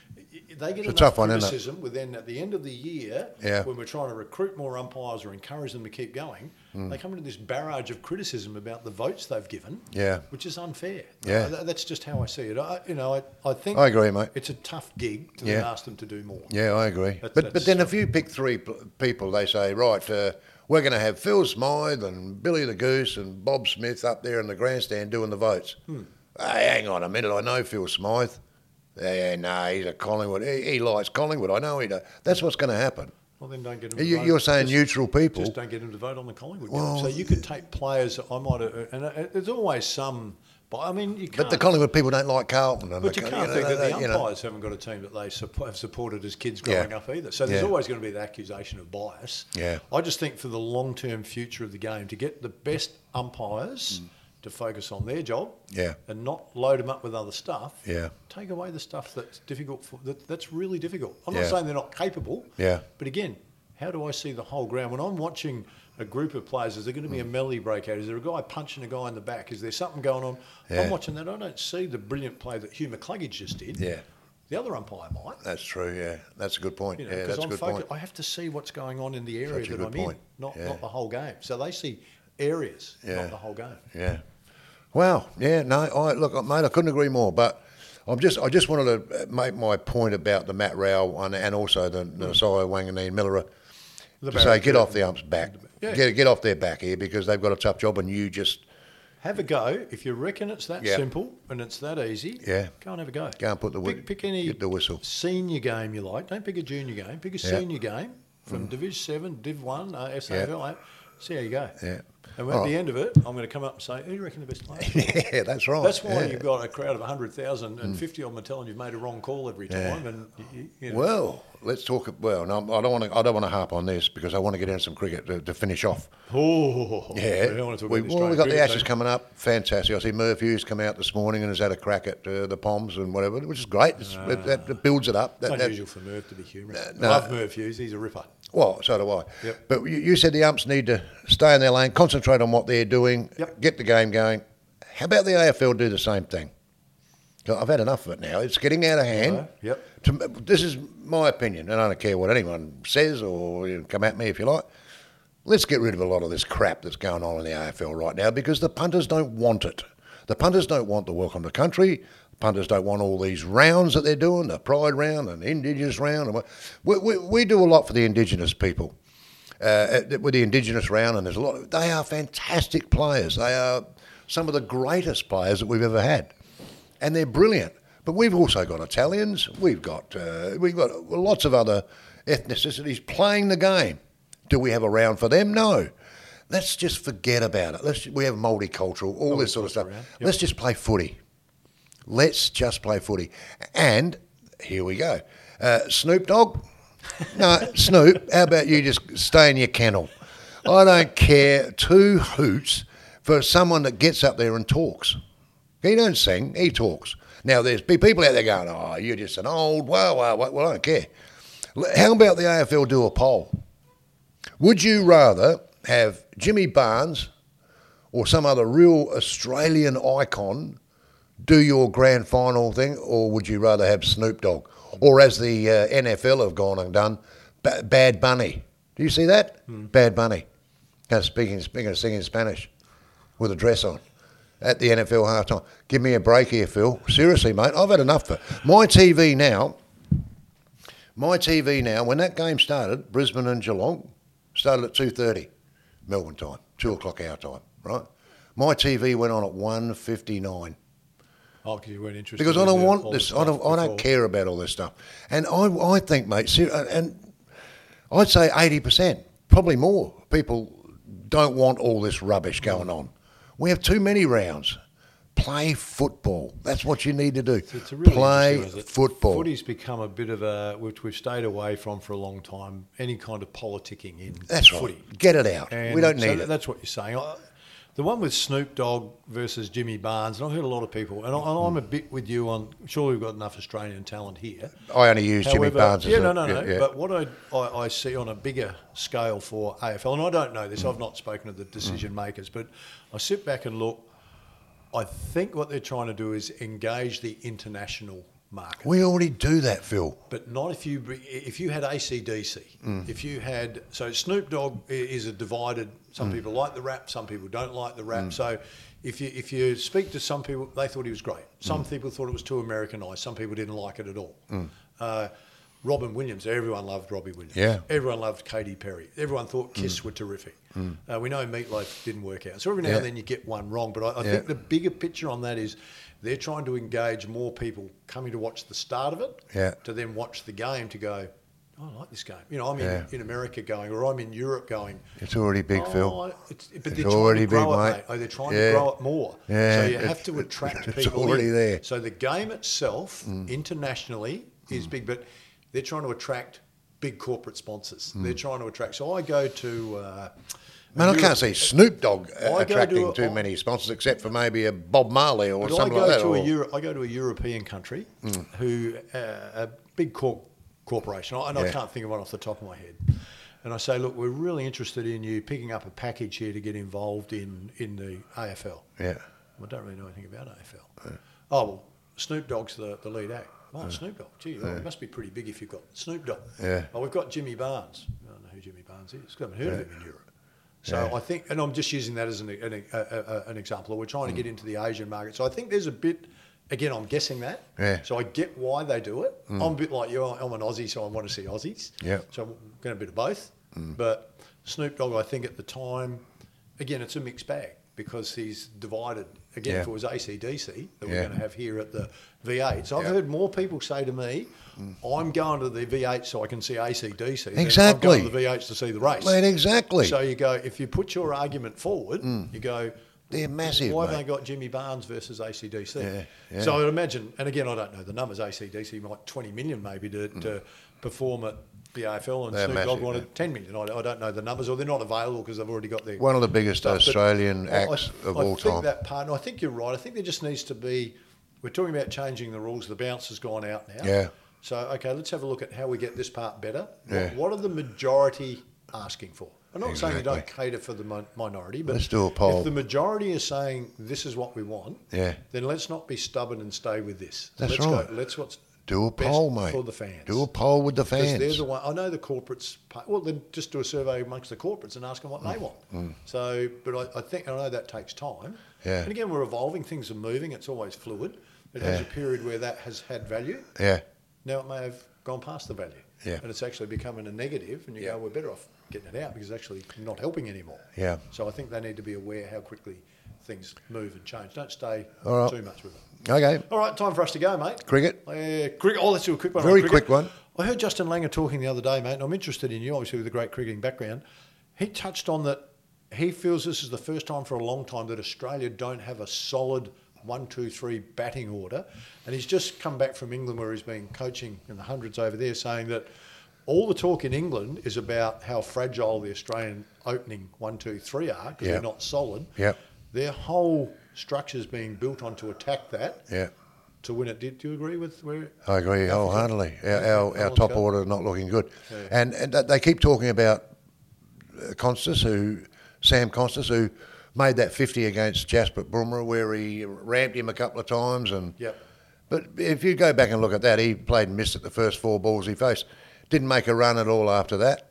They get It's a enough tough one, isn't it? criticism. With then at the end of the year, Yeah. when we're trying to recruit more umpires or encourage them to keep going, Hmm. they come into this barrage of criticism about the votes they've given. Yeah. which is unfair. Yeah. Uh, that- that's just how I see it. I, you know, I, I think I agree, mate. It's a tough gig to then Yeah. ask them to do more. Yeah, I agree. That's- but but that's- then if you pick three p- people, they say, right, uh, we're going to have Phil Smythe and Billy the Goose and Bob Smith up there in the grandstand doing the votes. Hmm. Hey, hang on a minute, I know Phil Smythe. Yeah, no, he's a Collingwood. He, he likes Collingwood. I know he does. That's what's going to happen. Well, then don't get them. To You, vote. you're saying Just- neutral people. Just don't get them to vote on the Collingwood Well- game. So you could take players that I might have, and uh, there's always some, but I mean, you can't. But the Collingwood people don't like Carlton. And But the, you you can't know, think that they- the you know. umpires haven't got a team that they support, have supported as kids growing Yeah. up either. So there's Yeah. always going to be the accusation of bias. Yeah. I just think for the long-term future of the game, to get the best umpires to focus on their job Mm. Yeah. and not load them up with other stuff, Yeah. take away the stuff that's difficult. For, that, that's really difficult. I'm Yeah. not saying they're not capable, Yeah. but again, how do I see the whole ground? When I'm watching a group of players, is there going to be a melee breakout? Is there a guy punching a guy in the back? Is there something going on? Yeah. I'm watching that. I don't see the brilliant play that Hugh McCluggage just did. Yeah. The other umpire might. That's true, yeah. That's a good point. You know, yeah, that's I'm a good focused, point. I have to see what's going on in the area Such a that good I'm point. in, not, Yeah. not the whole game. So they see areas, Yeah. not the whole game. Yeah. Well, yeah, no, I look, mate, I couldn't agree more. But I'm just, I just wanted to make my point about the Matt Rowell one and also the, the Nasiah Wanganeen Miller The to say, Barry get off Curtin. the umps back. Yeah. Get, get off their back here because they've got a tough job and you just Have a go. If you reckon it's that Yeah. simple and it's that easy, Yeah. go and have a go. go and put the, whi- Pick, pick any get the whistle. senior game you like. Don't pick a junior game. Pick a Yeah. senior game from Division seven, Div one, uh, S A F L. uh, See how you go. Yeah. And at All the right. end of it, I'm going to come up and say, who do you reckon the best player? Yeah, that's right. That's why yeah. you've got a crowd of one hundred thousand and fifty of them are telling you've made a wrong call every time. Yeah. And you, you know, Well, let's talk. Well, no, I don't want to. I don't want to harp on this because I want to get into some cricket to, to finish off. oh, Yeah, I don't want to talk we, about the well, we've Australian got the cricket Ashes team. coming up. Fantastic. I see Murph Hughes come out this morning and has had a crack at uh, the Poms and whatever, which is great. It's, it, that, that builds it up. That, It's that- unusual for Murph to be humorous. no. I love Murph Hughes. He's a ripper. well, so do I. Yep. But you, you said the umps need to stay in their lane, concentrate on what they're doing, Yep. get the game going. How about the A F L do the same thing? 'Cause I've had enough of it now. It's getting out of hand. Right, yep. To, this is my opinion, and I don't care what anyone says or you know, come at me if you like. Let's get rid of a lot of this crap that's going on in the A F L right now because the punters don't want it. The punters don't want the welcome to country. The punters don't want all these rounds that they're doing, the Pride round and Indigenous round. And what- we, we, we do a lot for the Indigenous people uh, with the Indigenous round, and there's a lot. Of, they are fantastic players. They are some of the greatest players that we've ever had, and they're brilliant. But we've also got Italians. We've got uh, we've got lots of other ethnicities playing the game. Do we have a round for them? No. Let's just forget about it. Let's we have multicultural, all this sort of stuff. round, yep. Let's just play footy. Let's just play footy. And here we go. Uh, Snoop Dogg? No, Snoop, how about you just stay in your kennel? I don't care two hoots for someone that gets up there and talks. He don't sing, he talks. Now, there's be people out there going, oh, you're just an old, well, well, well, well I don't care. L- How about the A F L do a poll? Would you rather have Jimmy Barnes or some other real Australian icon do your grand final thing, or would you rather have Snoop Dogg? Or as the uh, N F L have gone and done, ba- Bad Bunny. Do you see that? Bad Bunny. Kind of speaking, speaking of singing Spanish with a dress on at the N F L halftime. Give me a break here, Phil. Seriously, mate, I've had enough of it. My T V now, my T V now, when that game started, Brisbane and Geelong, started at two thirty, Melbourne time, two o'clock our time, right? My T V went on at one fifty-nine. Oh, because you weren't interested. Because I in don't the- want all the this. I stuff don't. I don't before. care about all this stuff. And I, I think, mate, ser- and I'd say eighty percent, probably more, people don't want all this rubbish going on. We have too many rounds. Play football. That's what you need to do. It's a really Play interesting, is it? football. Footy's become a bit of a, which we've stayed away from for a long time, any kind of politicking in That's right. footy. Get it out. And we don't so need it. That's what you're saying. I, the one with Snoop Dogg versus Jimmy Barnes, and I've heard a lot of people, and, I, and I'm a bit with you on, surely we've got enough Australian talent here. I only use Jimmy However, Barnes as yeah, a... no, no, no. yeah, yeah. But what I, I, I see on a bigger scale for A F L, and I don't know Mm. this, I've not spoken to the decision makers, but I sit back and look, I think what they're trying to do is engage the international market. We already do that, Phil. But not if you bring- if you had A C D C, if you had so Snoop Dogg i- is a divided. Some people like the rap, some people don't like the rap. So if you if you speak to some people, they thought he was great. Some people thought it was too Americanized. Some people didn't like it at all. Uh, Robin Williams, everyone loved Robbie Williams. Yeah. Everyone loved Katy Perry. Everyone thought Kiss were terrific. Uh, we know Meatloaf didn't work out. So every now Yeah. and then you get one wrong. But I, I Yeah. think the bigger picture on that is they're trying to engage more people coming to watch the start of it Yeah. to then watch the game to go, oh, I like this game. You know, I'm Yeah. in, in America going, or I'm in Europe going. It's already big, oh, Phil. It's, but It's they're trying already to grow big, it, mate. mate. Oh, they're trying Yeah. to grow it more. Yeah, So you it's- have to attract it's people already in. there. So the game itself, internationally, is big, but they're trying to attract big corporate sponsors. They're trying to attract. So I go to. Uh, Man, I Europe- can't see Snoop Dogg uh, I go to attracting a- too I- many sponsors except for maybe a Bob Marley or But I something go like that. to or- a Euro, I go to a European country who uh, a big corp, corporation, and I Yeah. can't think of one off the top of my head. and I say, look, we're really interested in you picking up a package here to get involved in, in the A F L. Yeah. I don't really know anything about A F L. Yeah. Oh, well, Snoop Dogg's the, the lead act. Oh, yeah. Snoop Dogg. Gee, well, it must be pretty big if you've got Snoop Dogg. Yeah. Oh, we've got Jimmy Barnes. I don't know who Jimmy Barnes is. I haven't heard yeah. of him in Europe. So yeah. I think, and I'm just using that as an, an, a, a, an example. We're trying to mm. get into the Asian market. So I think there's a bit, again, I'm guessing that. Yeah. So I get why they do it. Mm. I'm a bit like you. I'm an Aussie, so I want to see Aussies. Yeah. So I'm going to be a bit of both. Mm. But Snoop Dogg, I think at the time, again, it's a mixed bag because he's divided. Again, yeah. if it was A C D C that yeah. we're going to have here at the V eight. So I've yeah. heard more people say to me, mm. I'm going to the V eight so I can see A C D C. Exactly. I'm going to the V eight to see the race. Mate, exactly. So you go, if you put your argument forward, mm. you go, they're massive. Why mate. have they got Jimmy Barnes versus A C D C? Yeah, yeah. So I would imagine, and again, I don't know the numbers. A C D C might twenty million maybe to, mm. to perform at the A F L, and they're Snoop Dogg wanted yeah. ten million. I, I don't know the numbers, or they're not available because they've already got their one of the biggest stuff. Australian But acts I, of I all think time. That part, and I think you're right. I think there just needs to be. We're talking about changing the rules. The bounce has gone out now. Yeah. So okay, let's have a look at how we get this part better. Yeah. What, what are the majority asking for? I'm not exactly. saying you don't cater for the mi- minority, but let's do a poll. If the majority is saying this is what we want, yeah. then let's not be stubborn and stay with this. That's let's right. Go, let's what's do a best poll, mate. for the fans. Do a poll with the fans. Because they're the one. I know the corporates. Pay, well, then just do a survey amongst the corporates and ask them what mm. they want. Mm. So, but I, I think I know that takes time. Yeah. And again, we're evolving. Things are moving. It's always fluid. It yeah. has a period where that has had value. Yeah. Now it may have gone past the value. Yeah. And it's actually becoming a negative, and you yeah. go, we're better off getting it out because it's actually not helping anymore. Yeah. So I think they need to be aware how quickly things move and change. Don't stay All right. too much with it. Okay. All right, time for us to go, mate. Cricket? Uh, cricket. Oh, let's do a quick one. Very on quick one. I heard Justin Langer talking the other day, mate, and I'm interested in you, obviously, with a great cricketing background. He touched on that he feels this is the first time for a long time that Australia don't have a solid one, two, three batting order. And he's just come back from England where he's been coaching in the hundreds over there, saying that all the talk in England is about how fragile the Australian opening one, two, three are because yep. they're not solid. Yep. Their whole structure's being built on to attack that. Yeah. To win it. Do, do you agree with where? I agree wholeheartedly. Our, our, our top order are not looking good. Yeah. And, and they keep talking about Constas, who Sam Constas, who made that fifty against Jasprit Bumrah, where he ramped him a couple of times. And yep. But if you go back and look at that, he played and missed at the first four balls he faced. Didn't make a run at all after that.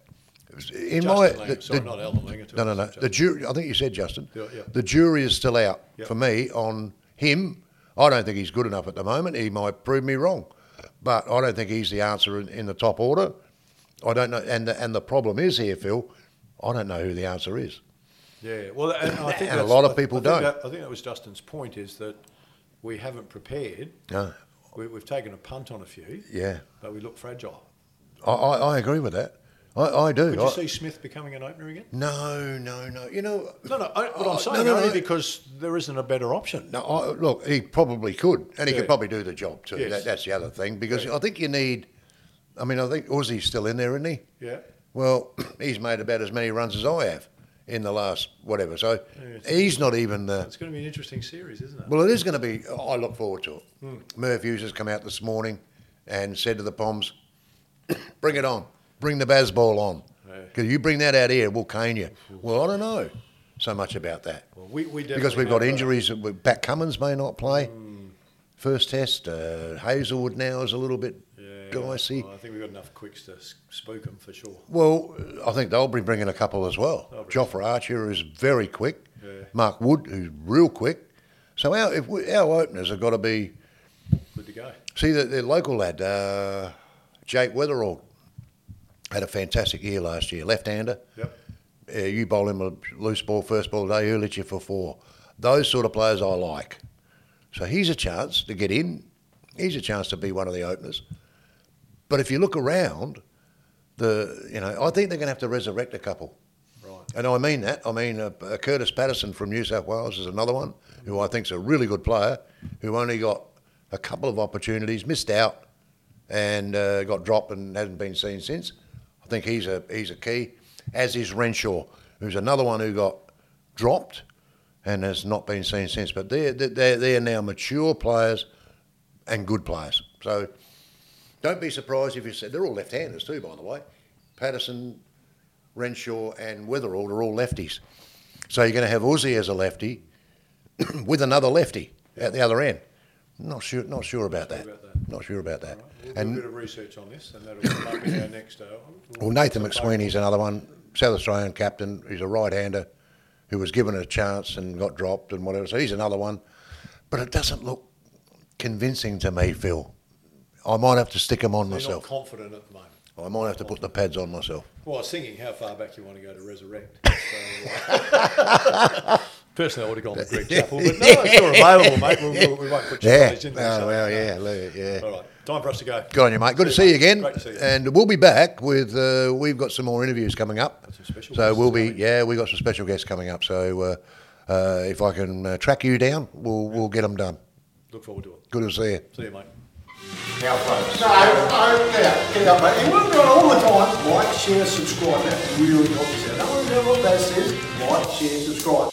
In Justin my, Langer, the, sorry, the, not Alan Langer. No, no, no. The jury, I think you said Justin. Yeah, yeah. The jury is still out yep. for me on him. I don't think he's good enough at the moment. He might prove me wrong, but I don't think he's the answer in, in the top order. I don't know, and the, and the problem is here, Phil. I don't know who the answer is. Yeah, well, and I think and a that's- lot of people I think don't. That, I think that was Justin's point: is that we haven't prepared. No. We, we've taken a punt on a few. Yeah, but we look fragile. I, I, I agree with that. I, I do. Could you I, see Smith becoming an opener again? No, no, no. You know, No, no. I, but Oh, I'm saying no, no, only no. because there isn't a better option. no. I, look, he probably could, and he Yeah. could probably do the job too. Yes. That, that's the other thing, because Yeah. I think you need. I mean, I think Uzi's still in there, isn't he? Yeah. Well, he's made about as many runs as I have in the last whatever. So it's- he's not even the. It's going to be an interesting series, isn't it? Well, it is going to be. I look forward to it. Hmm. Murph Hughes has come out this morning and said to the Poms, "Bring it on. Bring the Bazball on. Because you bring that out here, we'll cane you." Well, I don't know so much about that. Well, we, we Because we've got definitely know injuries. Pat Cummins may not play. First test. Uh, Hazelwood now is a little bit Yeah, dicey. well, I think we've got enough quicks to s- spook them for sure. Well, I think they'll be bringing a couple as well. They'll bring- Joffre Archer is very quick. Yeah. Mark Wood, who's real quick. So our if we, our openers have got to be. Good to go. See, the, the local lad, uh, Jake Weatherall, had a fantastic year last year. Left-hander. Yep. Uh, you bowl him a loose ball, first ball today, he'll hit you for four. Those sort of players I like. So he's a chance to get in. He's a chance to be one of the openers. But if you look around, the you know, I think they're going to have to resurrect a couple. Right. And I mean that. I mean, uh, uh, Curtis Patterson from New South Wales is another one who I think's a really good player, who only got a couple of opportunities, missed out, and uh, got dropped and hasn't been seen since. I think he's a he's a key, as is Renshaw, who's another one who got dropped and has not been seen since. But they're they're they're now mature players and good players. So don't be surprised if you said they're all left-handers too, by the way. Patterson, Renshaw and Witherall are all lefties. So you're going to have Uzi as a lefty with another lefty at the other end. Not sure, not sure about that. About that. Not sure about that. Right. We'll and do a bit of research on this, and that'll make me our next. Uh, well, Nathan McSweeney's another one, South Australian captain. He's a right-hander who was given a chance and got dropped and whatever. So he's another one, but it doesn't look convincing to me, Phil. I might have to stick him on You're myself. not confident at the moment. I might have to put the pads on myself. Well, I was thinking how far back you want to go to resurrect. So, uh, personally, I would have gone with Greg Chappell, but no, it's still available, mate. We'll, we'll, we won't put your Yeah. page in Oh, there. so, well, uh, yeah, look, yeah. All right, time for us to go. Good on you, mate. Good to see you again. Great to see you. And we'll be back with, uh, we've got some more interviews coming up. Some special so guests we'll be, coming. yeah, we've got some special guests coming up. So uh, uh, if I can uh, track you down, we'll, we'll get them done. Look forward to it. Good to see you. See you, mate. Now, folks. No, no, get out, get out, mate. You won't do it all the time. Like, share, subscribe. That really helps us out. Don't worry about what that says. Like, share, subscribe.